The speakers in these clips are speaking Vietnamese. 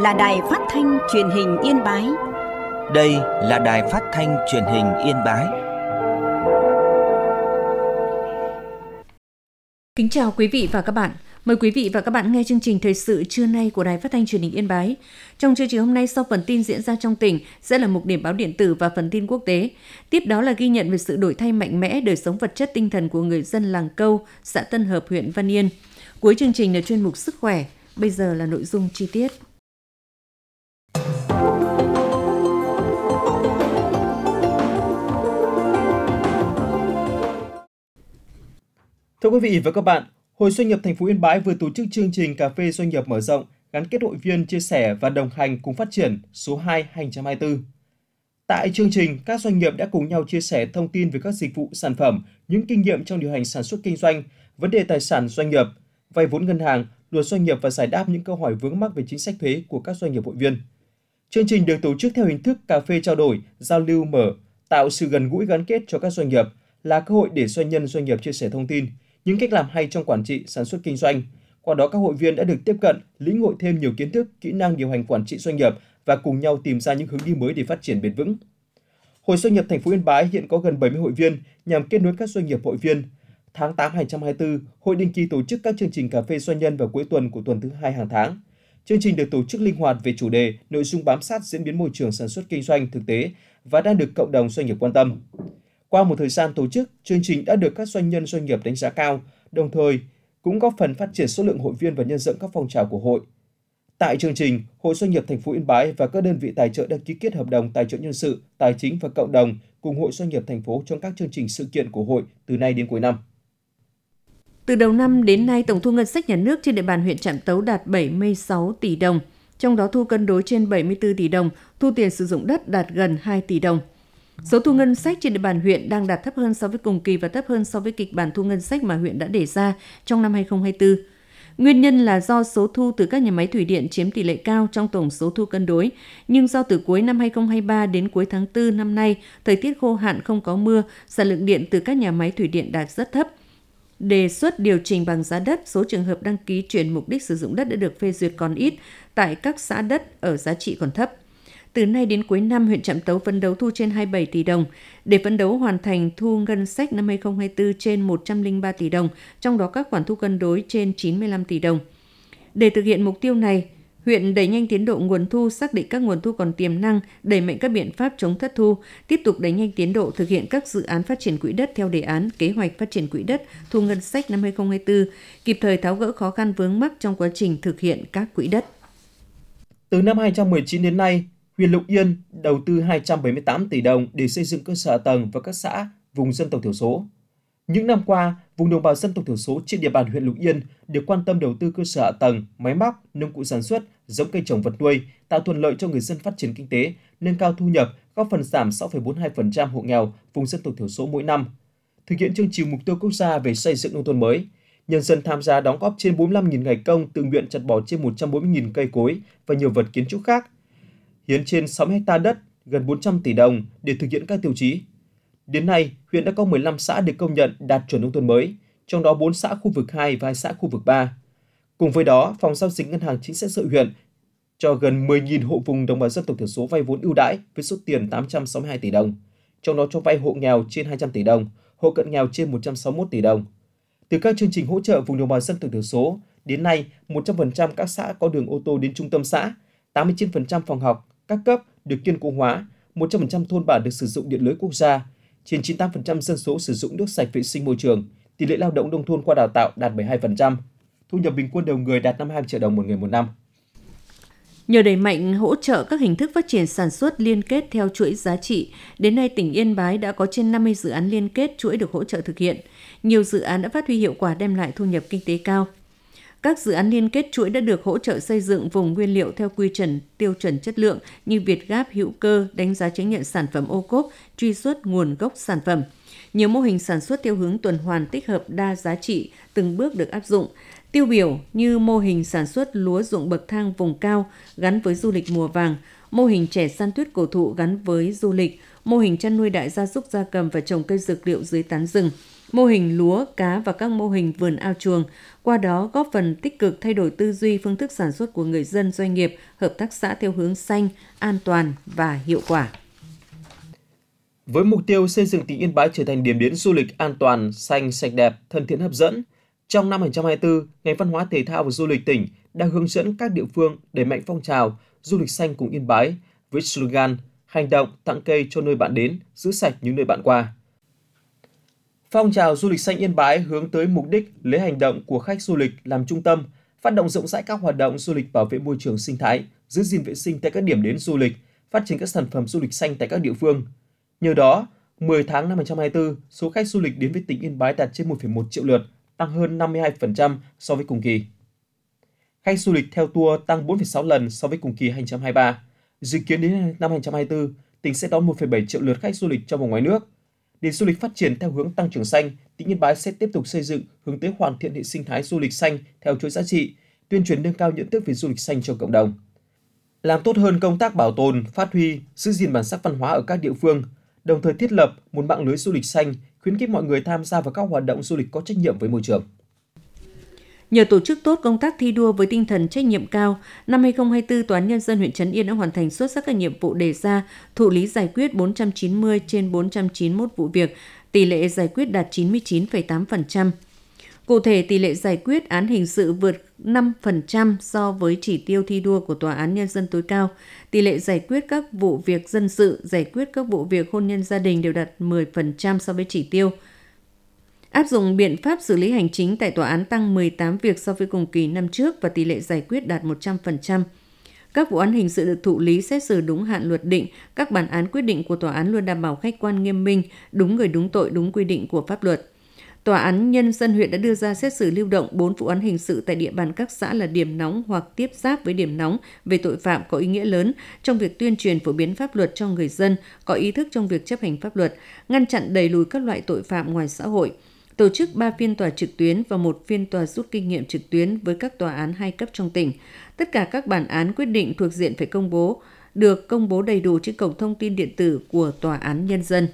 là Đài Phát thanh Truyền hình Yên Bái. Đây là Đài Phát thanh Truyền hình Yên Bái. Kính chào quý vị và các bạn. Mời quý vị và các bạn nghe chương trình thời sự trưa nay của Đài Phát thanh Truyền hình Yên Bái. Trong chương trình hôm nay, sau phần tin diễn ra trong tỉnh sẽ là mục điểm báo điện tử và phần tin quốc tế. Tiếp đó là ghi nhận về sự đổi thay mạnh mẽ đời sống vật chất tinh thần của người dân làng Câu, xã Tân Hợp, huyện Văn Yên. Cuối chương trình là chuyên mục sức khỏe. Bây giờ là nội dung chi tiết. Thưa quý vị và các bạn, Hội Doanh nghiệp thành phố Yên Bái vừa tổ chức chương trình cà phê doanh nghiệp mở rộng gắn kết hội viên chia sẻ và đồng hành cùng phát triển số 2 2024. Tại chương trình, các doanh nghiệp đã cùng nhau chia sẻ thông tin về các dịch vụ, sản phẩm, những kinh nghiệm trong điều hành sản xuất kinh doanh, vấn đề tài sản doanh nghiệp, vay vốn ngân hàng, luật doanh nghiệp và giải đáp những câu hỏi vướng mắc về chính sách thuế của các doanh nghiệp hội viên. Chương trình được tổ chức theo hình thức cà phê trao đổi, giao lưu mở, tạo sự gần gũi gắn kết cho các doanh nghiệp, là cơ hội để doanh nhân doanh nghiệp chia sẻ thông tin, những cách làm hay trong quản trị, sản xuất kinh doanh. Qua đó các hội viên đã được tiếp cận, lĩnh hội thêm nhiều kiến thức, kỹ năng điều hành quản trị doanh nghiệp và cùng nhau tìm ra những hướng đi mới để phát triển bền vững. Hội Doanh nghiệp thành phố Yên Bái hiện có gần 70 hội viên nhằm kết nối các doanh nghiệp hội viên. Tháng 8 2024, hội định kỳ tổ chức các chương trình cà phê doanh nhân vào cuối tuần của tuần thứ 2 hàng tháng. Chương trình được tổ chức linh hoạt về chủ đề, nội dung bám sát diễn biến môi trường sản xuất kinh doanh thực tế và đang được cộng đồng doanh nghiệp quan tâm. Qua một thời gian tổ chức, chương trình đã được các doanh nhân doanh nghiệp đánh giá cao, đồng thời cũng góp phần phát triển số lượng hội viên và nhân rộng các phong trào của hội. Tại chương trình, Hội Doanh nghiệp thành phố Yên Bái và các đơn vị tài trợ đã ký kết hợp đồng tài trợ nhân sự, tài chính và cộng đồng cùng Hội Doanh nghiệp thành phố trong các chương trình sự kiện của hội từ nay đến cuối năm. Từ đầu năm đến nay, tổng thu ngân sách nhà nước trên địa bàn huyện Trạm Tấu đạt 76 tỷ đồng, trong đó thu cân đối trên 74 tỷ đồng, thu tiền sử dụng đất đạt gần 2 tỷ đồng. Số thu ngân sách trên địa bàn huyện đang đạt thấp hơn so với cùng kỳ và thấp hơn so với kịch bản thu ngân sách mà huyện đã đề ra trong năm 2024. Nguyên nhân là do số thu từ các nhà máy thủy điện chiếm tỷ lệ cao trong tổng số thu cân đối, nhưng do từ cuối năm 2023 đến cuối tháng 4 năm nay, thời tiết khô hạn không có mưa, sản lượng điện từ các nhà máy thủy điện đạt rất thấp. Đề xuất điều chỉnh bằng giá đất, số trường hợp đăng ký chuyển mục đích sử dụng đất đã được phê duyệt còn ít tại các xã đất ở giá trị còn thấp. Từ nay đến cuối năm, huyện Trạm Tấu phấn đấu thu trên 27 tỷ đồng. Để phấn đấu hoàn thành thu ngân sách năm 2024 trên 103 tỷ đồng, trong đó các khoản thu cân đối trên 95 tỷ đồng. Để thực hiện mục tiêu này, huyện đẩy nhanh tiến độ nguồn thu, xác định các nguồn thu còn tiềm năng, đẩy mạnh các biện pháp chống thất thu, tiếp tục đẩy nhanh tiến độ thực hiện các dự án phát triển quỹ đất theo đề án kế hoạch phát triển quỹ đất thu ngân sách năm 2024, kịp thời tháo gỡ khó khăn vướng mắc trong quá trình thực hiện các quỹ đất. Từ năm 2019 đến nay, huyện Lục Yên đầu tư 278 tỷ đồng để xây dựng cơ sở hạ tầng và các xã vùng dân tộc thiểu số. Những năm qua, vùng đồng bào dân tộc thiểu số trên địa bàn huyện Lục Yên được quan tâm đầu tư cơ sở hạ tầng, máy móc, nông cụ sản xuất, giống cây trồng vật nuôi, tạo thuận lợi cho người dân phát triển kinh tế, nâng cao thu nhập, góp phần giảm 6,42% hộ nghèo vùng dân tộc thiểu số mỗi năm. Thực hiện chương trình mục tiêu quốc gia về xây dựng nông thôn mới, nhân dân tham gia đóng góp trên 45.000 ngày công, tự nguyện chặt bỏ trên 140.000 cây cối và nhiều vật kiến trúc khác. Hiến trên 60 ha đất, gần 400 tỷ đồng để thực hiện các tiêu chí. Đến nay, huyện đã có 15 xã được công nhận đạt chuẩn nông thôn mới, trong đó 4 xã khu vực 2 và 2 xã khu vực 3. Cùng với đó, Phòng Giao dịch Ngân hàng Chính sách Xã hội huyện cho gần 10.000 hộ vùng đồng bào dân tộc thiểu số vay vốn ưu đãi với số tiền 862 tỷ đồng, trong đó cho vay hộ nghèo trên 200 tỷ đồng, hộ cận nghèo trên 161 tỷ đồng. Từ các chương trình hỗ trợ vùng đồng bào dân tộc thiểu số, đến nay 100% các xã có đường ô tô đến trung tâm xã, 89% phòng học các cấp được kiên cố hóa, 100% thôn bản được sử dụng điện lưới quốc gia, trên 98% dân số sử dụng nước sạch vệ sinh môi trường, tỷ lệ lao động nông thôn qua đào tạo đạt 72%, thu nhập bình quân đầu người đạt 52 triệu đồng một người một năm. Nhờ đẩy mạnh hỗ trợ các hình thức phát triển sản xuất liên kết theo chuỗi giá trị, đến nay tỉnh Yên Bái đã có trên 50 dự án liên kết chuỗi được hỗ trợ thực hiện. Nhiều dự án đã phát huy hiệu quả đem lại thu nhập kinh tế cao. Các dự án liên kết chuỗi đã được hỗ trợ xây dựng vùng nguyên liệu theo quy chuẩn, tiêu chuẩn chất lượng như Việt Gáp, hữu cơ, đánh giá chứng nhận sản phẩm ô cốp, truy xuất nguồn gốc sản phẩm. Nhiều mô hình sản xuất theo hướng tuần hoàn tích hợp đa giá trị từng bước được áp dụng. Tiêu biểu như mô hình sản xuất lúa ruộng bậc thang vùng cao gắn với du lịch mùa vàng, mô hình chè săn tuyết cổ thụ gắn với du lịch, mô hình chăn nuôi đại gia súc gia cầm và trồng cây dược liệu dưới tán rừng, mô hình lúa, cá và các mô hình vườn ao chuồng, qua đó góp phần tích cực thay đổi tư duy phương thức sản xuất của người dân, doanh nghiệp, hợp tác xã theo hướng xanh, an toàn và hiệu quả. Với mục tiêu xây dựng tỉnh Yên Bái trở thành điểm đến du lịch an toàn, xanh, sạch đẹp, thân thiện hấp dẫn, trong năm 2024, ngành văn hóa thể thao và du lịch tỉnh đang hướng dẫn các địa phương đẩy mạnh phong trào du lịch xanh cùng Yên Bái với slogan hành động tặng cây cho nơi bạn đến, giữ sạch những nơi bạn qua. Phong trào du lịch xanh Yên Bái hướng tới mục đích lấy hành động của khách du lịch làm trung tâm, phát động rộng rãi các hoạt động du lịch bảo vệ môi trường sinh thái, giữ gìn vệ sinh tại các điểm đến du lịch, phát triển các sản phẩm du lịch xanh tại các địa phương. Nhờ đó, 10 tháng năm 2024, số khách du lịch đến với tỉnh Yên Bái đạt trên 1,1 triệu lượt, tăng hơn 52% so với cùng kỳ. Khách du lịch theo tour tăng 4,6 lần so với cùng kỳ 2023. Dự kiến đến năm 2024, tỉnh sẽ đón 1,7 triệu lượt khách du lịch trong và ngoài nước. Để du lịch phát triển theo hướng tăng trưởng xanh, tỉnh Yên Bái sẽ tiếp tục xây dựng hướng tới hoàn thiện hệ sinh thái du lịch xanh theo chuỗi giá trị, tuyên truyền nâng cao nhận thức về du lịch xanh cho cộng đồng. Làm tốt hơn công tác bảo tồn, phát huy, giữ gìn bản sắc văn hóa ở các địa phương, đồng thời thiết lập một mạng lưới du lịch xanh, khuyến khích mọi người tham gia vào các hoạt động du lịch có trách nhiệm với môi trường. Nhờ tổ chức tốt công tác thi đua với tinh thần trách nhiệm cao, năm 2024, Tòa án Nhân dân huyện Trấn Yên đã hoàn thành xuất sắc các nhiệm vụ đề ra, thụ lý giải quyết 490 trên 491 vụ việc, tỷ lệ giải quyết đạt 99,8%. Cụ thể, tỷ lệ giải quyết án hình sự vượt 5% so với chỉ tiêu thi đua của Tòa án Nhân dân tối cao. Tỷ lệ giải quyết các vụ việc dân sự, giải quyết các vụ việc hôn nhân gia đình đều đạt 10% so với chỉ tiêu. Áp dụng biện pháp xử lý hành chính tại tòa án tăng 18 việc so với cùng kỳ năm trước và tỷ lệ giải quyết đạt 100%. Các vụ án hình sự được thụ lý xét xử đúng hạn luật định, các bản án quyết định của tòa án luôn đảm bảo khách quan nghiêm minh, đúng người đúng tội, đúng quy định của pháp luật. Tòa án Nhân dân huyện đã đưa ra xét xử lưu động 4 vụ án hình sự tại địa bàn các xã là điểm nóng hoặc tiếp giáp với điểm nóng về tội phạm có ý nghĩa lớn trong việc tuyên truyền phổ biến pháp luật cho người dân, có ý thức trong việc chấp hành pháp luật, ngăn chặn đẩy lùi các loại tội phạm ngoài xã hội. Tổ chức 3 phiên tòa trực tuyến và 1 phiên tòa rút kinh nghiệm trực tuyến với các tòa án 2 cấp trong tỉnh. Tất cả các bản án quyết định thuộc diện phải được công bố đầy đủ trên cổng thông tin điện tử của Tòa án Nhân dân.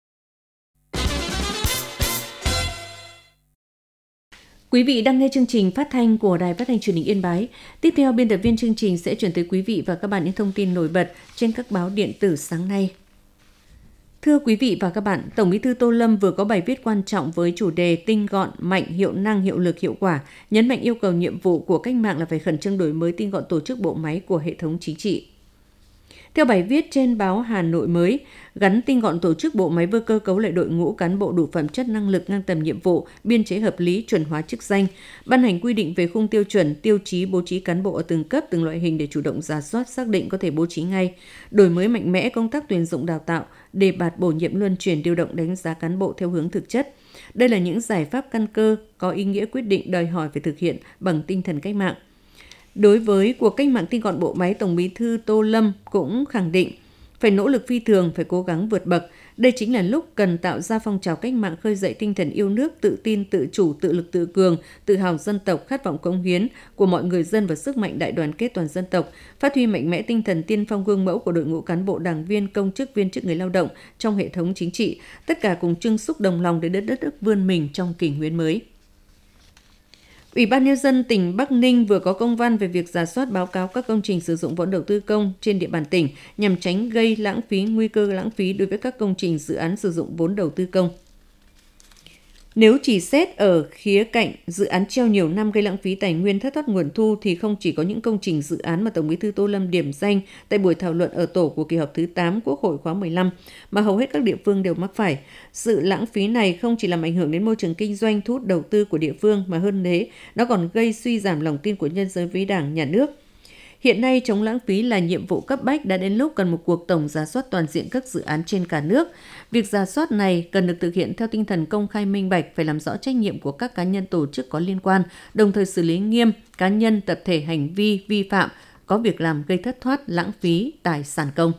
Quý vị đang nghe chương trình phát thanh của Đài Phát thanh Truyền hình Yên Bái. Tiếp theo, biên tập viên chương trình sẽ chuyển tới quý vị và các bạn những thông tin nổi bật trên các báo điện tử sáng nay. Thưa quý vị và các bạn, Tổng Bí thư Tô Lâm vừa có bài viết quan trọng với chủ đề tinh gọn, mạnh, hiệu năng, hiệu lực, hiệu quả, nhấn mạnh yêu cầu nhiệm vụ của cách mạng là phải khẩn trương đổi mới tinh gọn tổ chức bộ máy của hệ thống chính trị. Theo bài viết trên báo Hà Nội mới, gắn tinh gọn tổ chức bộ máy với cơ cấu lại đội ngũ cán bộ đủ phẩm chất, năng lực, ngang tầm nhiệm vụ, biên chế hợp lý, chuẩn hóa chức danh, ban hành quy định về khung tiêu chuẩn, tiêu chí bố trí cán bộ ở từng cấp, từng loại hình để chủ động rà soát, xác định có thể bố trí ngay, đổi mới mạnh mẽ công tác tuyển dụng đào tạo, đề bạt bổ nhiệm luân chuyển điều động đánh giá cán bộ theo hướng thực chất. Đây là những giải pháp căn cơ có ý nghĩa quyết định đòi hỏi phải thực hiện bằng tinh thần cách mạng. Đối với cuộc cách mạng tinh gọn bộ máy, Tổng Bí thư Tô Lâm cũng khẳng định phải nỗ lực phi thường, phải cố gắng vượt bậc. Đây chính là lúc cần tạo ra phong trào cách mạng khơi dậy tinh thần yêu nước, tự tin, tự chủ, tự lực, tự cường, tự hào dân tộc, khát vọng cống hiến của mọi người dân và sức mạnh đại đoàn kết toàn dân tộc, phát huy mạnh mẽ tinh thần tiên phong gương mẫu của đội ngũ cán bộ, đảng viên, công chức, viên chức, người lao động trong hệ thống chính trị, tất cả cùng chung sức đồng lòng để đất nước vươn mình trong kỷ nguyên mới. Ủy ban Nhân dân tỉnh Bắc Ninh vừa có công văn về việc rà soát báo cáo các công trình sử dụng vốn đầu tư công trên địa bàn tỉnh nhằm tránh gây lãng phí, nguy cơ lãng phí đối với các công trình dự án sử dụng vốn đầu tư công. Nếu chỉ xét ở khía cạnh dự án treo nhiều năm gây lãng phí tài nguyên, thất thoát nguồn thu thì không chỉ có những công trình dự án mà Tổng Bí thư Tô Lâm điểm danh tại buổi thảo luận ở tổ của kỳ họp thứ 8 Quốc hội khóa 15 mà hầu hết các địa phương đều mắc phải. Sự lãng phí này không chỉ làm ảnh hưởng đến môi trường kinh doanh, thu hút đầu tư của địa phương mà hơn thế, nó còn gây suy giảm lòng tin của nhân dân với Đảng, Nhà nước. Hiện nay, chống lãng phí là nhiệm vụ cấp bách, đã đến lúc cần một cuộc tổng rà soát toàn diện các dự án trên cả nước. Việc rà soát này cần được thực hiện theo tinh thần công khai minh bạch, phải làm rõ trách nhiệm của các cá nhân tổ chức có liên quan, đồng thời xử lý nghiêm cá nhân tập thể hành vi vi phạm, có việc làm gây thất thoát, lãng phí tài sản công.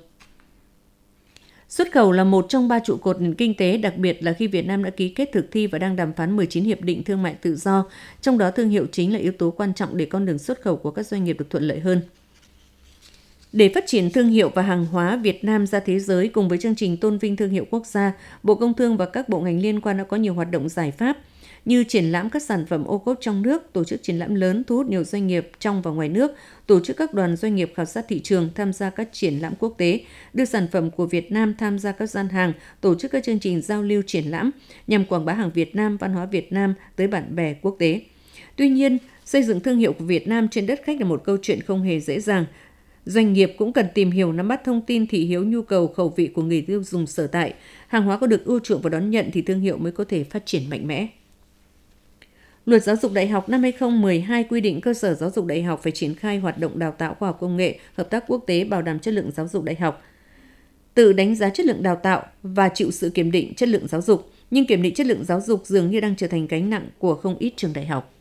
Xuất khẩu là một trong 3 trụ cột nền kinh tế, đặc biệt là khi Việt Nam đã ký kết thực thi và đang đàm phán 19 hiệp định thương mại tự do, trong đó thương hiệu chính là yếu tố quan trọng để con đường xuất khẩu của các doanh nghiệp được thuận lợi hơn. Để phát triển thương hiệu và hàng hóa Việt Nam ra thế giới cùng với chương trình tôn vinh thương hiệu quốc gia, Bộ Công Thương và các bộ ngành liên quan đã có nhiều hoạt động giải pháp như triển lãm các sản phẩm ô cốp trong nước, tổ chức triển lãm lớn thu hút nhiều doanh nghiệp trong và ngoài nước, tổ chức các đoàn doanh nghiệp khảo sát thị trường tham gia các triển lãm quốc tế, đưa sản phẩm của Việt Nam tham gia các gian hàng, tổ chức các chương trình giao lưu triển lãm nhằm quảng bá hàng Việt Nam, văn hóa Việt Nam tới bạn bè quốc tế. Tuy nhiên, xây dựng thương hiệu của Việt Nam trên đất khách là một câu chuyện không hề dễ dàng. Doanh nghiệp cũng cần tìm hiểu nắm bắt thông tin thị hiếu nhu cầu khẩu vị của người tiêu dùng sở tại. Hàng hóa có được ưa chuộng và đón nhận thì thương hiệu mới có thể phát triển mạnh mẽ. Luật Giáo dục Đại học năm 2012 quy định cơ sở giáo dục đại học phải triển khai hoạt động đào tạo khoa học công nghệ, hợp tác quốc tế bảo đảm chất lượng giáo dục đại học, tự đánh giá chất lượng đào tạo và chịu sự kiểm định chất lượng giáo dục. Nhưng kiểm định chất lượng giáo dục dường như đang trở thành gánh nặng của không ít trường đại học.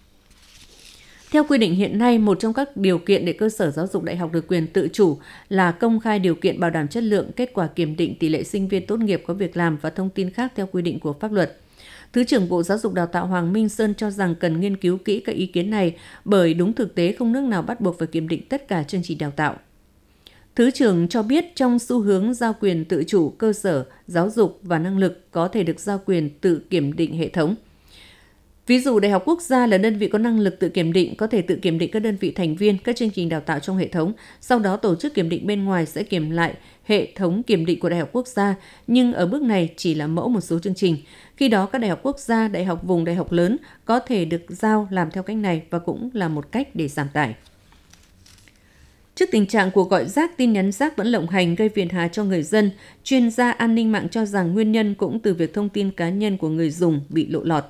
Theo quy định hiện nay, một trong các điều kiện để cơ sở giáo dục đại học được quyền tự chủ là công khai điều kiện bảo đảm chất lượng, kết quả kiểm định, tỷ lệ sinh viên tốt nghiệp có việc làm và thông tin khác theo quy định của pháp luật. Thứ trưởng Bộ Giáo dục Đào tạo Hoàng Minh Sơn cho rằng cần nghiên cứu kỹ các ý kiến này bởi đúng thực tế không nước nào bắt buộc phải kiểm định tất cả chương trình đào tạo. Thứ trưởng cho biết trong xu hướng giao quyền tự chủ, cơ sở giáo dục và năng lực có thể được giao quyền tự kiểm định hệ thống. Ví dụ, Đại học Quốc gia là đơn vị có năng lực tự kiểm định, có thể tự kiểm định các đơn vị thành viên, các chương trình đào tạo trong hệ thống. Sau đó, tổ chức kiểm định bên ngoài sẽ kiểm lại hệ thống kiểm định của Đại học Quốc gia, nhưng ở bước này chỉ là mẫu một số chương trình. Khi đó, các đại học quốc gia, đại học vùng, đại học lớn có thể được giao làm theo cách này và cũng là một cách để giảm tải. Trước tình trạng cuộc gọi rác, tin nhắn rác vẫn lộng hành gây phiền hà cho người dân, chuyên gia an ninh mạng cho rằng nguyên nhân cũng từ việc thông tin cá nhân của người dùng bị lộ lọt.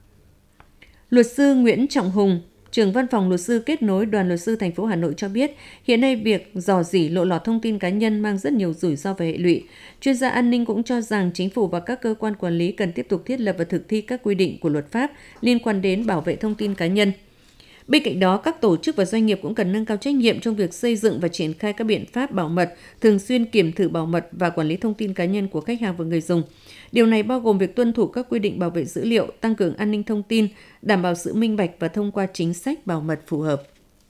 Luật sư Nguyễn Trọng Hùng, trưởng văn phòng luật sư kết nối Đoàn luật sư thành phố Hà Nội cho biết, hiện nay việc rò rỉ lộ lọt thông tin cá nhân mang rất nhiều rủi ro và hệ lụy. Chuyên gia an ninh cũng cho rằng chính phủ và các cơ quan quản lý cần tiếp tục thiết lập và thực thi các quy định của luật pháp liên quan đến bảo vệ thông tin cá nhân. Bên cạnh đó, các tổ chức và doanh nghiệp cũng cần nâng cao trách nhiệm trong việc xây dựng và triển khai các biện pháp bảo mật, thường xuyên kiểm thử bảo mật và quản lý thông tin cá nhân của khách hàng và người dùng. Điều này bao gồm việc tuân thủ các quy định bảo vệ dữ liệu, tăng cường an ninh thông tin, đảm bảo sự minh bạch và thông qua chính sách bảo mật phù hợp.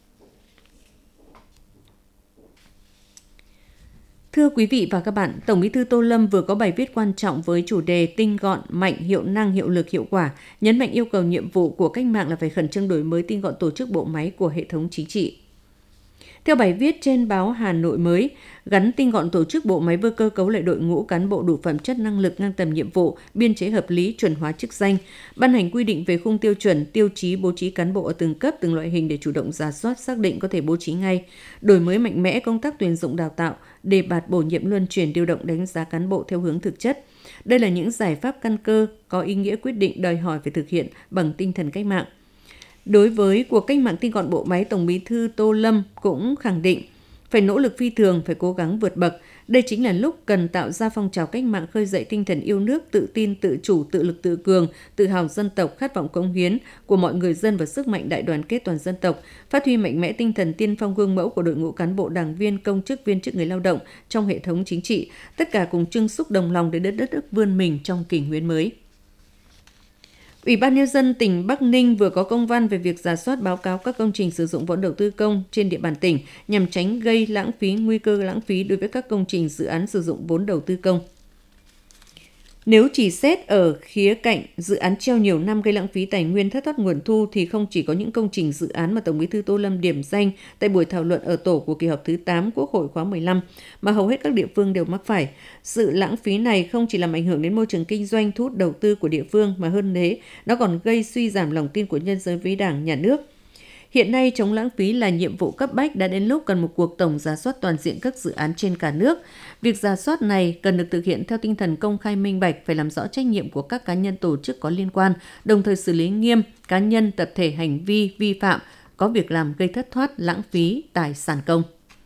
Thưa quý vị và các bạn, Tổng Bí thư Tô Lâm vừa có bài viết quan trọng với chủ đề tinh gọn, mạnh, hiệu năng, hiệu lực, hiệu quả, nhấn mạnh yêu cầu nhiệm vụ của cách mạng là phải khẩn trương đổi mới tinh gọn tổ chức bộ máy của hệ thống chính trị. Theo bài viết trên báo Hà Nội Mới, gắn tinh gọn tổ chức bộ máy với cơ cấu lại đội ngũ cán bộ đủ phẩm chất, năng lực, ngang tầm nhiệm vụ, biên chế hợp lý, chuẩn hóa chức danh, ban hành quy định về khung tiêu chuẩn, tiêu chí bố trí cán bộ ở từng cấp, từng loại hình để chủ động rà soát, xác định có thể bố trí ngay, đổi mới mạnh mẽ công tác tuyển dụng đào tạo, đề bạt bổ nhiệm luân chuyển điều động đánh giá cán bộ theo hướng thực chất. Đây là những giải pháp căn cơ có ý nghĩa quyết định đòi hỏi phải thực hiện bằng tinh thần cách mạng. Đối với cuộc cách mạng tinh gọn bộ máy, Tổng Bí thư Tô Lâm cũng khẳng định phải nỗ lực phi thường, phải cố gắng vượt bậc. Đây chính là lúc cần tạo ra phong trào cách mạng khơi dậy tinh thần yêu nước, tự tin, tự chủ, tự lực, tự cường, tự hào dân tộc, khát vọng cống hiến của mọi người dân và sức mạnh đại đoàn kết toàn dân tộc, phát huy mạnh mẽ tinh thần tiên phong gương mẫu của đội ngũ cán bộ, đảng viên, công chức, viên chức, người lao động trong hệ thống chính trị, tất cả cùng chung sức đồng lòng để đất nước vươn mình trong kỷ nguyên mới. Ủy ban Nhân dân tỉnh Bắc Ninh vừa có công văn về việc rà soát báo cáo các công trình sử dụng vốn đầu tư công trên địa bàn tỉnh nhằm tránh gây lãng phí, nguy cơ lãng phí đối với các công trình dự án sử dụng vốn đầu tư công. Nếu chỉ xét ở khía cạnh dự án treo nhiều năm gây lãng phí tài nguyên, thất thoát nguồn thu thì không chỉ có những công trình dự án mà Tổng Bí thư Tô Lâm điểm danh tại buổi thảo luận ở tổ của kỳ họp thứ 8 Quốc hội khóa 15 mà hầu hết các địa phương đều mắc phải. Sự lãng phí này không chỉ làm ảnh hưởng đến môi trường kinh doanh, thu hút đầu tư của địa phương mà hơn thế, nó còn gây suy giảm lòng tin của nhân dân với Đảng, Nhà nước. Hiện nay, chống lãng phí là nhiệm vụ cấp bách, đã đến lúc cần một cuộc tổng rà soát toàn diện các dự án trên cả nước. Việc rà soát này cần được thực hiện theo tinh thần công khai minh bạch, phải làm rõ trách nhiệm của các cá nhân tổ chức có liên quan, đồng thời xử lý nghiêm cá nhân tập thể hành vi vi phạm, có việc làm gây thất thoát, lãng phí tài sản công.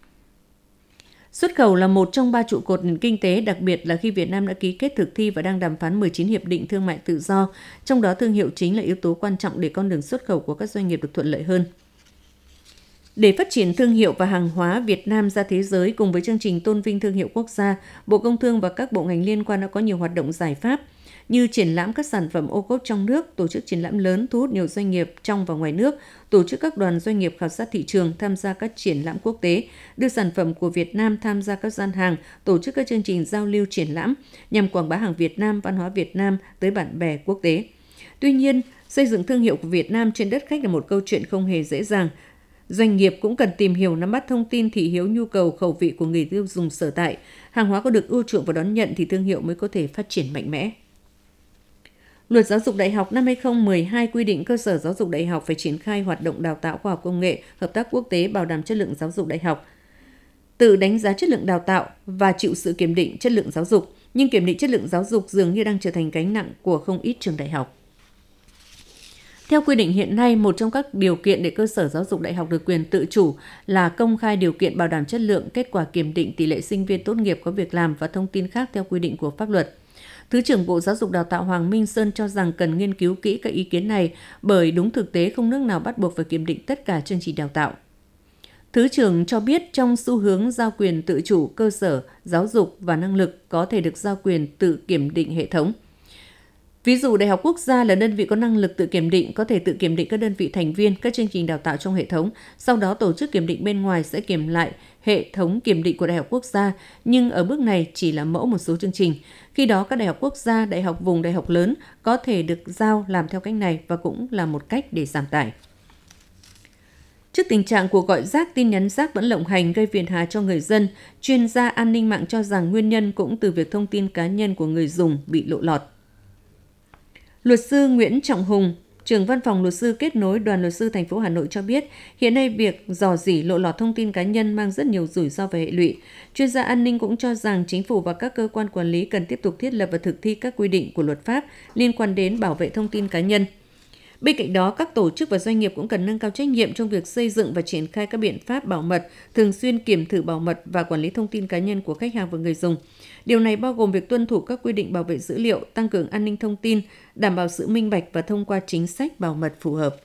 Xuất khẩu là một trong 3 trụ cột nền kinh tế, đặc biệt là khi Việt Nam đã ký kết thực thi và đang đàm phán 19 hiệp định thương mại tự do, trong đó thương hiệu chính là yếu tố quan trọng để con đường xuất khẩu của các doanh nghiệp được thuận lợi hơn. Để phát triển thương hiệu và hàng hóa Việt Nam ra thế giới cùng với chương trình tôn vinh thương hiệu quốc gia, Bộ Công Thương và các bộ ngành liên quan đã có nhiều hoạt động giải pháp như triển lãm các sản phẩm ô cốp trong nước, tổ chức triển lãm lớn thu hút nhiều doanh nghiệp trong và ngoài nước, tổ chức các đoàn doanh nghiệp khảo sát thị trường tham gia các triển lãm quốc tế, đưa sản phẩm của Việt Nam tham gia các gian hàng, tổ chức các chương trình giao lưu triển lãm nhằm quảng bá hàng Việt Nam, văn hóa Việt Nam tới bạn bè quốc tế. Tuy nhiên, xây dựng thương hiệu của Việt Nam trên đất khách là một câu chuyện không hề dễ dàng. Doanh nghiệp cũng cần tìm hiểu nắm bắt thông tin thị hiếu nhu cầu khẩu vị của người tiêu dùng sở tại. Hàng hóa có được ưa chuộng và đón nhận thì thương hiệu mới có thể phát triển mạnh mẽ. Luật Giáo dục Đại học năm 2012 quy định cơ sở giáo dục đại học phải triển khai hoạt động đào tạo khoa học công nghệ, hợp tác quốc tế bảo đảm chất lượng giáo dục đại học, tự đánh giá chất lượng đào tạo và chịu sự kiểm định chất lượng giáo dục. Nhưng kiểm định chất lượng giáo dục dường như đang trở thành gánh nặng của không ít trường đại học. Theo quy định hiện nay, một trong các điều kiện để cơ sở giáo dục đại học được quyền tự chủ là công khai điều kiện bảo đảm chất lượng, kết quả kiểm định, tỷ lệ sinh viên tốt nghiệp có việc làm và thông tin khác theo quy định của pháp luật. Thứ trưởng Bộ Giáo dục Đào tạo Hoàng Minh Sơn cho rằng cần nghiên cứu kỹ các ý kiến này bởi đúng thực tế không nước nào bắt buộc phải kiểm định tất cả chương trình đào tạo. Thứ trưởng cho biết trong xu hướng giao quyền tự chủ, cơ sở giáo dục và năng lực có thể được giao quyền tự kiểm định hệ thống. Ví dụ, Đại học Quốc gia là đơn vị có năng lực tự kiểm định, có thể tự kiểm định các đơn vị thành viên, các chương trình đào tạo trong hệ thống. Sau đó, tổ chức kiểm định bên ngoài sẽ kiểm lại hệ thống kiểm định của Đại học Quốc gia, nhưng ở bước này chỉ là mẫu một số chương trình. Khi đó, các đại học quốc gia, đại học vùng, đại học lớn có thể được giao làm theo cách này và cũng là một cách để giảm tải. Trước tình trạng cuộc gọi rác, tin nhắn rác vẫn lộng hành gây phiền hà cho người dân, chuyên gia an ninh mạng cho rằng nguyên nhân cũng từ việc thông tin cá nhân của người dùng bị lộ lọt. Luật sư Nguyễn Trọng Hùng, trưởng văn phòng luật sư kết nối Đoàn luật sư thành phố Hà Nội cho biết, hiện nay việc rò rỉ lộ lọt thông tin cá nhân mang rất nhiều rủi ro và hệ lụy. Chuyên gia an ninh cũng cho rằng chính phủ và các cơ quan quản lý cần tiếp tục thiết lập và thực thi các quy định của luật pháp liên quan đến bảo vệ thông tin cá nhân. Bên cạnh đó, các tổ chức và doanh nghiệp cũng cần nâng cao trách nhiệm trong việc xây dựng và triển khai các biện pháp bảo mật, thường xuyên kiểm thử bảo mật và quản lý thông tin cá nhân của khách hàng và người dùng. Điều này bao gồm việc tuân thủ các quy định bảo vệ dữ liệu, tăng cường an ninh thông tin, đảm bảo sự minh bạch và thông qua chính sách bảo mật phù hợp.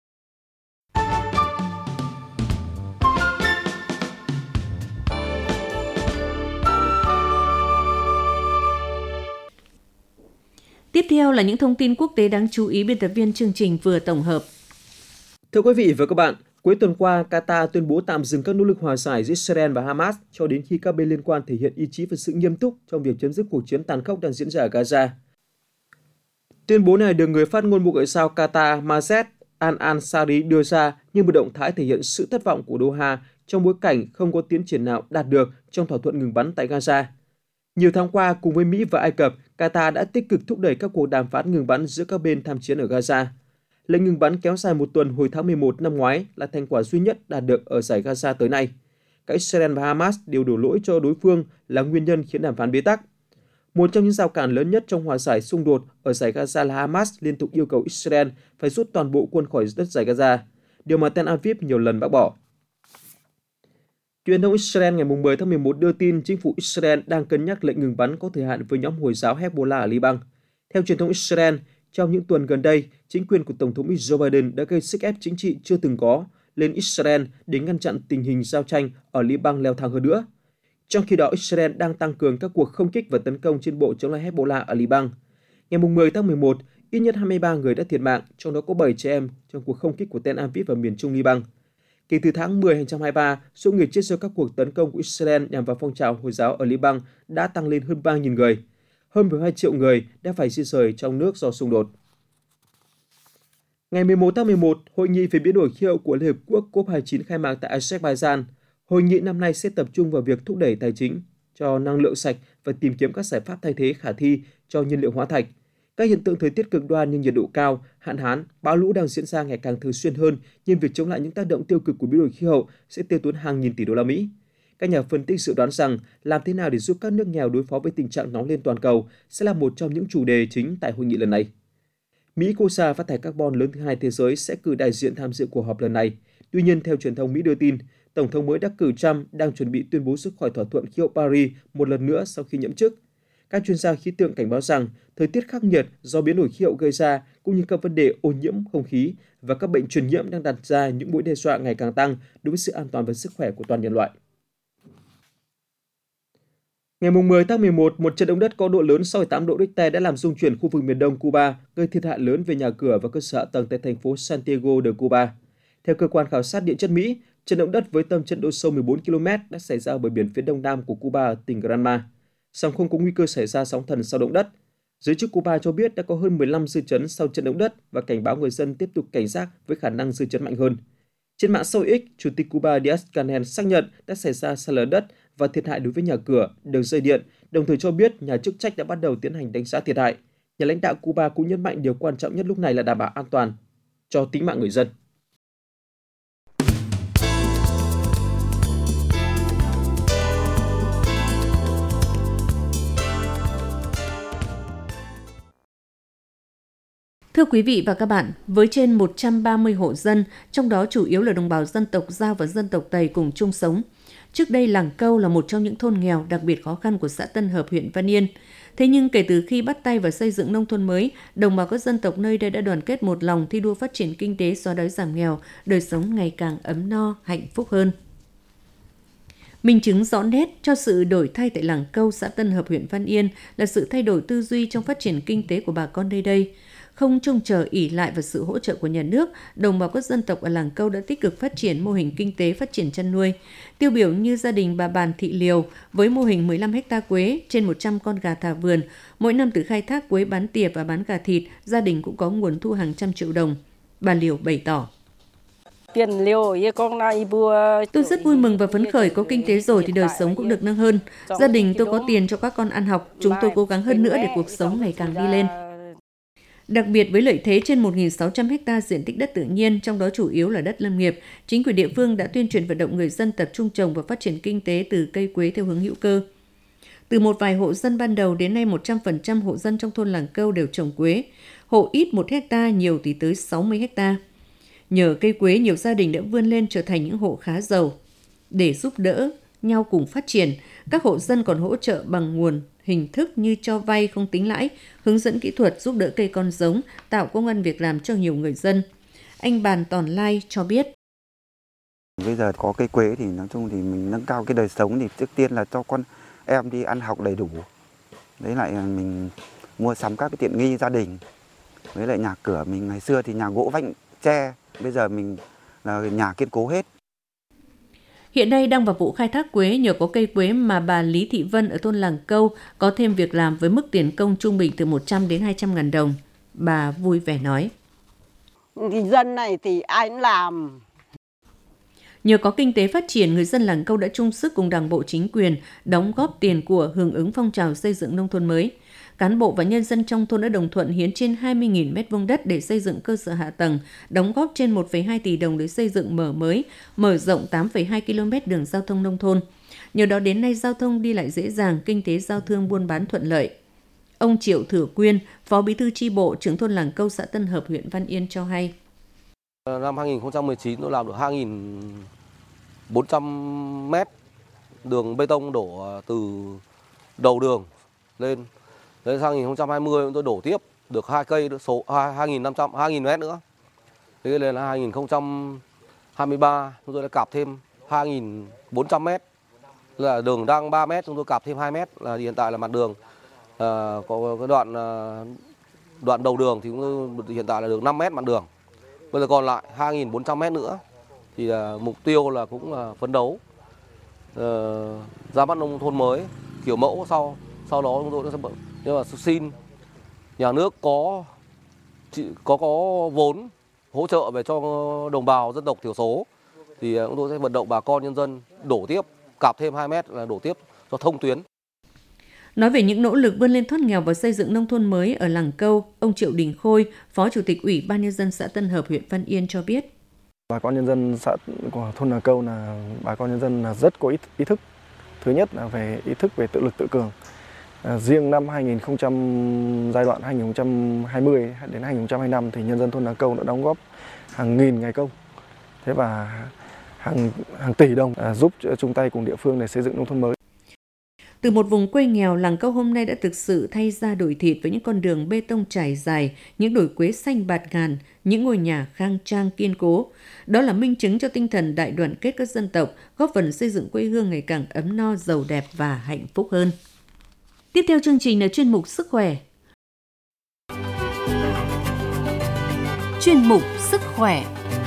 Tiếp theo là những thông tin quốc tế đáng chú ý biên tập viên chương trình vừa tổng hợp. Thưa quý vị và các bạn, cuối tuần qua, Qatar tuyên bố tạm dừng các nỗ lực hòa giải giữa Israel và Hamas cho đến khi các bên liên quan thể hiện ý chí và sự nghiêm túc trong việc chấm dứt cuộc chiến tàn khốc đang diễn ra ở Gaza. Tuyên bố này được người phát ngôn Bộ Ngoại giao Qatar Majed Al-Ansari đưa ra như một động thái thể hiện sự thất vọng của Doha trong bối cảnh không có tiến triển nào đạt được trong thỏa thuận ngừng bắn tại Gaza. Nhiều tháng qua, cùng với Mỹ và Ai Cập, Qatar đã tích cực thúc đẩy các cuộc đàm phán ngừng bắn giữa các bên tham chiến ở Gaza. Lệnh ngừng bắn kéo dài một tuần hồi tháng 11 năm ngoái là thành quả duy nhất đạt được ở giải Gaza tới nay. Cả Israel và Hamas đều đổ lỗi cho đối phương là nguyên nhân khiến đàm phán bế tắc. Một trong những rào cản lớn nhất trong hòa giải xung đột ở giải Gaza là Hamas liên tục yêu cầu Israel phải rút toàn bộ quân khỏi đất giải Gaza, điều mà Tel Aviv nhiều lần bác bỏ. Truyền thông Israel ngày 10 tháng 11 đưa tin chính phủ Israel đang cân nhắc lệnh ngừng bắn có thời hạn với nhóm Hồi giáo Hezbollah ở Liban. Theo truyền thông Israel, trong những tuần gần đây, chính quyền của Tổng thống Mỹ Joe Biden đã gây sức ép chính trị chưa từng có lên Israel để ngăn chặn tình hình giao tranh ở Liban leo thang hơn nữa. Trong khi đó, Israel đang tăng cường các cuộc không kích và tấn công trên bộ chống lại Hezbollah ở Liban. Ngày 10 tháng 11, ít nhất 23 người đã thiệt mạng, trong đó có 7 trẻ em trong cuộc không kích của Tel Aviv và miền trung Liban. Kể từ tháng 10 2023, số người chết do các cuộc tấn công của Israel nhằm vào phong trào Hồi giáo ở Liban đã tăng lên hơn 3.000 người. Hơn 12 triệu người đã phải di rời trong nước do xung đột. Ngày 11 tháng 11, Hội nghị về biến đổi khí hậu của Liên Hợp Quốc COP29 khai mạc tại Azerbaijan. Hội nghị năm nay sẽ tập trung vào việc thúc đẩy tài chính cho năng lượng sạch và tìm kiếm các giải pháp thay thế khả thi cho nhiên liệu hóa thạch. Các hiện tượng thời tiết cực đoan như nhiệt độ cao, hạn hán, bão lũ đang diễn ra ngày càng thường xuyên hơn, nhưng việc chống lại những tác động tiêu cực của biến đổi khí hậu sẽ tiêu tốn hàng nghìn tỷ đô la Mỹ. Các nhà phân tích dự đoán rằng làm thế nào để giúp các nước nghèo đối phó với tình trạng nóng lên toàn cầu sẽ là một trong những chủ đề chính tại hội nghị lần này. Mỹ, quốc gia phát thải carbon lớn thứ hai thế giới, sẽ cử đại diện tham dự cuộc họp lần này. Tuy nhiên, theo truyền thông Mỹ đưa tin, Tổng thống mới đắc cử Trump đang chuẩn bị tuyên bố rút khỏi thỏa thuận khí hậu Paris một lần nữa sau khi nhậm chức. Các chuyên gia khí tượng cảnh báo rằng thời tiết khắc nghiệt do biến đổi khí hậu gây ra cũng như các vấn đề ô nhiễm không khí và các bệnh truyền nhiễm đang đặt ra những mối đe dọa ngày càng tăng đối với sự an toàn và sức khỏe của toàn nhân loại. Ngày 10 tháng 11, một trận động đất có độ lớn 6,8 độ Richter đã làm rung chuyển khu vực miền đông Cuba, gây thiệt hại lớn về nhà cửa và cơ sở hạ tầng tại thành phố Santiago de Cuba. Theo cơ quan khảo sát địa chất Mỹ, trận động đất với tâm trận độ sâu 14 km đã xảy ra ở bờ biển phía đông nam của Cuba ở tỉnh Granma, song không có nguy cơ xảy ra sóng thần sau động đất. Giới chức Cuba cho biết đã có hơn 15 dư chấn sau trận động đất và cảnh báo người dân tiếp tục cảnh giác với khả năng dư chấn mạnh hơn. Trên mạng xã hội X, Chủ tịch Cuba Díaz-Canel xác nhận đã xảy ra sạt lở đất và thiệt hại đối với nhà cửa, đường dây điện, đồng thời cho biết nhà chức trách đã bắt đầu tiến hành đánh giá thiệt hại. Nhà lãnh đạo Cuba cũng nhấn mạnh điều quan trọng nhất lúc này là đảm bảo an toàn cho tính mạng người dân. Thưa quý vị và các bạn, với trên 130 hộ dân, trong đó chủ yếu là đồng bào dân tộc Dao và dân tộc Tày cùng chung sống. Trước đây, làng Câu là một trong những thôn nghèo đặc biệt khó khăn của xã Tân Hợp, huyện Văn Yên. Thế nhưng kể từ khi bắt tay vào xây dựng nông thôn mới, đồng bào các dân tộc nơi đây đã đoàn kết một lòng thi đua phát triển kinh tế, xóa đói giảm nghèo, đời sống ngày càng ấm no, hạnh phúc hơn. Minh chứng rõ nét cho sự đổi thay tại làng Câu, xã Tân Hợp, huyện Văn Yên là sự thay đổi tư duy trong phát triển kinh tế của bà con nơi đây. Không trông chờ ỷ lại vào sự hỗ trợ của nhà nước, đồng bào các dân tộc ở làng Câu đã tích cực phát triển mô hình kinh tế, phát triển chăn nuôi. Tiêu biểu như gia đình bà Bàn Thị Liều với mô hình 15 ha quế, trên 100 con gà thả vườn. Mỗi năm từ khai thác quế bán tỉa và bán gà thịt, gia đình cũng có nguồn thu hàng trăm triệu đồng. Bà Liều bày tỏ. Tôi rất vui mừng và phấn khởi, có kinh tế rồi thì đời sống cũng được nâng hơn. Gia đình tôi có tiền cho các con ăn học, chúng tôi cố gắng hơn nữa để cuộc sống ngày càng đi lên. Đặc biệt với lợi thế trên 1.600 ha diện tích đất tự nhiên, trong đó chủ yếu là đất lâm nghiệp, chính quyền địa phương đã tuyên truyền vận động người dân tập trung trồng và phát triển kinh tế từ cây quế theo hướng hữu cơ. Từ một vài hộ dân ban đầu đến nay 100% hộ dân trong thôn làng Câu đều trồng quế, hộ ít 1 ha, nhiều thì tới 60 ha. Nhờ cây quế, nhiều gia đình đã vươn lên trở thành những hộ khá giàu. Để giúp đỡ nhau cùng phát triển, các hộ dân còn hỗ trợ bằng nguồn hình thức như cho vay không tính lãi, hướng dẫn kỹ thuật, giúp đỡ cây con giống, tạo công ăn việc làm cho nhiều người dân. Anh Bàn Tòn Lai cho biết. Bây giờ có cây quế thì nói chung thì mình nâng cao cái đời sống thì trước tiên là cho con em đi ăn học đầy đủ. Đấy lại mình mua sắm các cái tiện nghi gia đình. Với lại nhà cửa mình ngày xưa thì nhà gỗ vách tre, bây giờ mình là nhà kiên cố hết. Hiện nay đang vào vụ khai thác quế, nhờ có cây quế mà bà Lý Thị Vân ở thôn làng Câu có thêm việc làm với mức tiền công trung bình từ 100 đến 200 ngàn đồng. Bà vui vẻ nói. Thì dân này thì ai cũng làm. Nhờ có kinh tế phát triển, người dân làng Câu đã chung sức cùng Đảng bộ chính quyền đóng góp tiền của hưởng ứng phong trào xây dựng nông thôn mới. Cán bộ và nhân dân trong thôn đã đồng thuận hiến trên 20.000 m² đất để xây dựng cơ sở hạ tầng, đóng góp trên 1,2 tỷ đồng để xây dựng mở mới, mở rộng 8,2 km đường giao thông nông thôn. Nhờ đó đến nay giao thông đi lại dễ dàng, kinh tế giao thương buôn bán thuận lợi. Ông Triệu Thừa Quyên, Phó Bí thư chi bộ, trưởng thôn làng Câu, xã Tân Hợp, huyện Văn Yên cho hay. Năm 2019 tôi làm được 2.400 m đường bê tông đổ từ đầu đường lên. Đến sang 2020 tôi đổ tiếp được 2 cây số 2.000 m nữa. Thế nên là 2023 chúng tôi đã cạp thêm 2.400 m. Là đường đang 3 m, chúng tôi cạp thêm 2 m, là hiện tại là mặt đường có cái đoạn đầu đường thì chúng tôi hiện tại là được 5 m mặt đường. Bây giờ còn lại 2.400 m nữa thì mục tiêu là cũng là phấn đấu ra mắt nông thôn mới kiểu mẫu sau đó chúng tôi sẽ nhưng mà xin nhà nước có vốn hỗ trợ về cho đồng bào dân tộc thiểu số thì chúng tôi sẽ vận động bà con nhân dân đổ tiếp, cạp thêm 2 mét là đổ tiếp cho thông tuyến. Nói về những nỗ lực vươn lên thoát nghèo và xây dựng nông thôn mới ở làng Câu, ông Triệu Đình Khôi, Phó Chủ tịch Ủy ban Nhân dân xã Tân Hợp, huyện Văn Yên cho biết. Bà con nhân dân xã của thôn làng Câu là bà con nhân dân là rất có ý thức. Thứ nhất là về ý thức về tự lực tự cường. Riêng năm giai đoạn 2020 đến 2025 thì nhân dân thôn làng Câu đã đóng góp hàng nghìn ngày công. Thế và hàng tỷ đồng giúp chung tay cùng địa phương để xây dựng nông thôn mới. Từ một vùng quê nghèo, làng Câu hôm nay đã thực sự thay da đổi thịt với những con đường bê tông trải dài, những đồi quế xanh bạt ngàn, những ngôi nhà khang trang kiên cố. Đó là minh chứng cho tinh thần đại đoàn kết các dân tộc, góp phần xây dựng quê hương ngày càng ấm no, giàu đẹp và hạnh phúc hơn. Tiếp theo chương trình là chuyên mục Sức khỏe. Chuyên mục Sức khỏe.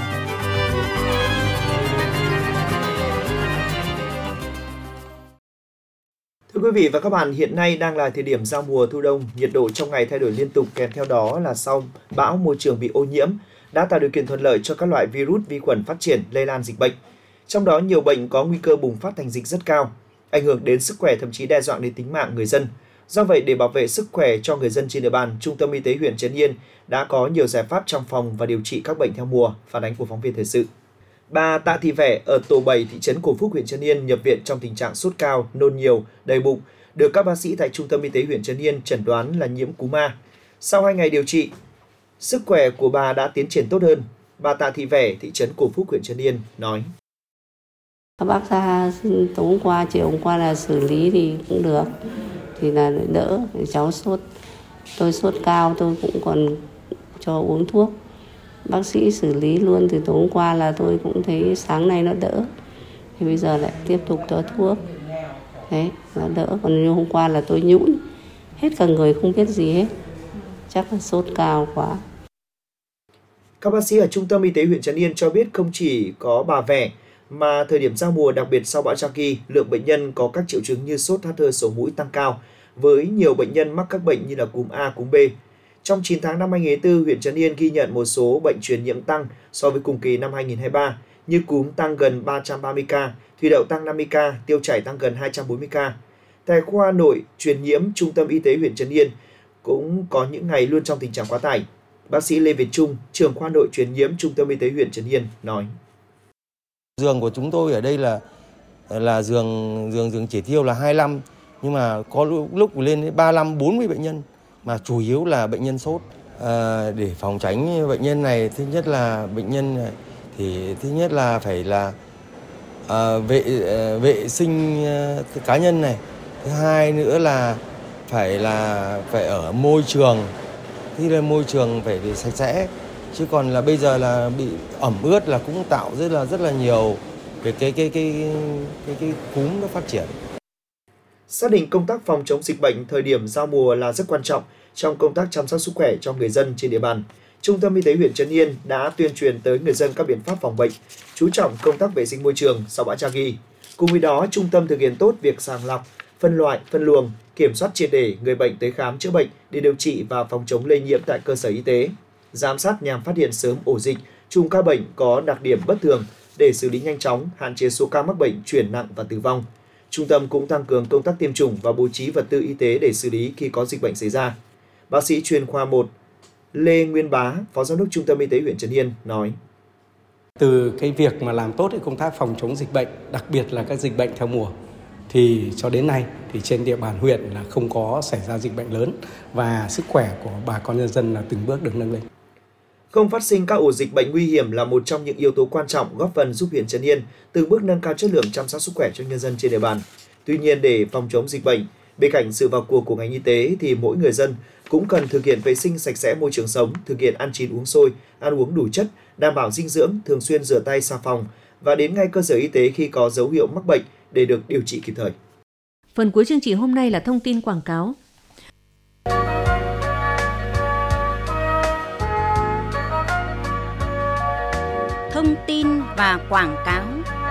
Thưa quý vị và các bạn, hiện nay đang là thời điểm giao mùa thu đông, nhiệt độ trong ngày thay đổi liên tục, kèm theo đó là sau bão môi trường bị ô nhiễm đã tạo điều kiện thuận lợi cho các loại virus, vi khuẩn phát triển, lây lan dịch bệnh. Trong đó nhiều bệnh có nguy cơ bùng phát thành dịch rất cao, ảnh hưởng đến sức khỏe, thậm chí đe dọa đến tính mạng người dân. Do vậy, để bảo vệ sức khỏe cho người dân trên địa bàn, Trung tâm Y tế huyện Trấn Yên đã có nhiều giải pháp trong phòng và điều trị các bệnh theo mùa. Phản ánh của phóng viên thời sự. Bà Tạ Thị Vẻ ở tổ 7 thị trấn Cổ Phúc, huyện Trấn Yên nhập viện trong tình trạng sốt cao, nôn nhiều, đầy bụng, được các bác sĩ tại Trung tâm Y tế huyện Trấn Yên chẩn đoán là nhiễm cúm A. Sau 2 ngày điều trị, sức khỏe của bà đã tiến triển tốt hơn. Bà Tạ Thị Vẻ, thị trấn Cổ Phúc, huyện Trấn Yên nói: Các bác ra tối hôm qua, chiều hôm qua là xử lý thì cũng được, thì là đỡ. Cháu sốt, tôi sốt cao, tôi cũng còn cho uống thuốc. Bác sĩ xử lý luôn, từ tối hôm qua là tôi cũng thấy sáng nay nó đỡ, thì bây giờ lại tiếp tục cho thuốc. Đấy, nó đỡ. Còn như hôm qua là tôi nhũn hết cả người, không biết gì hết, chắc là sốt cao quá. Các bác sĩ ở Trung tâm Y tế huyện Trấn Yên cho biết không chỉ có bà Vẻ mà thời điểm giao mùa, đặc biệt sau bão Yagi, lượng bệnh nhân có các triệu chứng như sốt, hắt hơi, sổ mũi tăng cao, với nhiều bệnh nhân mắc các bệnh như là cúm A, cúm B. Trong 9 tháng năm 2024, huyện Trấn Yên ghi nhận một số bệnh truyền nhiễm tăng so với cùng kỳ năm 2023, như cúm tăng gần 330 ca, thủy đậu tăng 50 ca, tiêu chảy tăng gần 240 ca. Tại khoa nội truyền nhiễm Trung tâm Y tế huyện Trấn Yên cũng có những ngày luôn trong tình trạng quá tải. Bác sĩ Lê Việt Trung, trưởng khoa nội truyền nhiễm Trung tâm Y tế huyện Trấn Yên nói: Giường của chúng tôi ở đây là giường chỉ tiêu là 25, nhưng mà có lúc lên đến 35, 40 bệnh nhân, mà chủ yếu là bệnh nhân sốt. Để phòng tránh bệnh nhân này, thứ nhất là bệnh nhân này, thì thứ nhất là phải là vệ sinh cá nhân này, thứ hai nữa là phải ở môi trường, thì là môi trường phải sạch sẽ, chứ còn là bây giờ là bị ẩm ướt là cũng tạo rất là nhiều cái cúm nó phát triển. Xác định công tác phòng chống dịch bệnh thời điểm giao mùa là rất quan trọng trong công tác chăm sóc sức khỏe cho người dân trên địa bàn. Trung tâm Y tế huyện Trấn Yên đã tuyên truyền tới người dân các biện pháp phòng bệnh, chú trọng công tác vệ sinh môi trường sau bão Yagi. Cùng với đó, trung tâm thực hiện tốt việc sàng lọc, phân loại, phân luồng, kiểm soát triệt để người bệnh tới khám chữa bệnh để điều trị và phòng chống lây nhiễm tại cơ sở y tế, giám sát nhằm phát hiện sớm ổ dịch, chùm ca bệnh có đặc điểm bất thường để xử lý nhanh chóng, hạn chế số ca mắc bệnh chuyển nặng và tử vong. Trung tâm cũng tăng cường công tác tiêm chủng và bố trí vật tư y tế để xử lý khi có dịch bệnh xảy ra. Bác sĩ chuyên khoa 1 Lê Nguyên Bá, Phó Giám đốc Trung tâm Y tế huyện Trấn Yên nói: Từ cái việc mà làm tốt cái công tác phòng chống dịch bệnh, đặc biệt là các dịch bệnh theo mùa, thì cho đến nay thì trên địa bàn huyện là không có xảy ra dịch bệnh lớn và sức khỏe của bà con nhân dân là từng bước được nâng lên. Không phát sinh các ổ dịch bệnh nguy hiểm là một trong những yếu tố quan trọng góp phần giúp huyện Trấn Yên từng bước nâng cao chất lượng chăm sóc sức khỏe cho nhân dân trên địa bàn. Tuy nhiên, để phòng chống dịch bệnh, bên cạnh sự vào cuộc của ngành y tế thì mỗi người dân cũng cần thực hiện vệ sinh sạch sẽ môi trường sống, thực hiện ăn chín uống sôi, ăn uống đủ chất, đảm bảo dinh dưỡng, thường xuyên rửa tay xà phòng và đến ngay cơ sở y tế khi có dấu hiệu mắc bệnh để được điều trị kịp thời. Phần cuối chương trình hôm nay là thông tin quảng cáo. Thông tin và quảng cáo.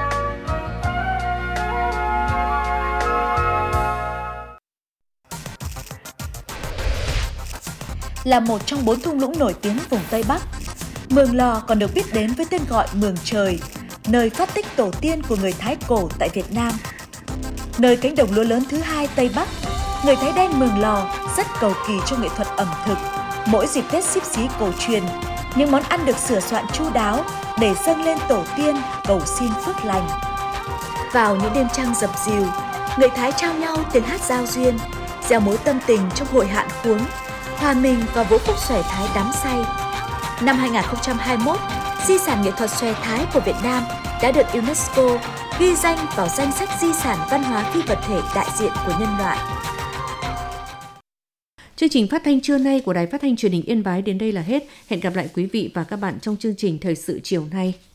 Là một trong 4 thung lũng nổi tiếng vùng Tây Bắc, Mường Lò còn được biết đến với tên gọi Mường Trời, nơi phát tích tổ tiên của người Thái cổ tại Việt Nam. Nơi cánh đồng lúa lớn thứ 2 Tây Bắc, người Thái đen Mường Lò rất cầu kỳ cho nghệ thuật ẩm thực. Mỗi dịp Tết Xíp Xí cổ truyền, những món ăn được sửa soạn chu đáo để dâng lên tổ tiên cầu xin phước lành. Vào những đêm trăng dập dìu, người Thái trao nhau tiếng hát giao duyên, gieo mối tâm tình trong hội hạn khuống, hòa mình vào vũ khúc xòe Thái đắm say. Năm 2021, di sản nghệ thuật xòe Thái của Việt Nam đã được UNESCO ghi danh vào danh sách di sản văn hóa phi vật thể đại diện của nhân loại. Chương trình phát thanh trưa nay của Đài Phát thanh Truyền hình Yên Bái đến đây là hết. Hẹn gặp lại quý vị và các bạn trong chương trình Thời sự chiều nay.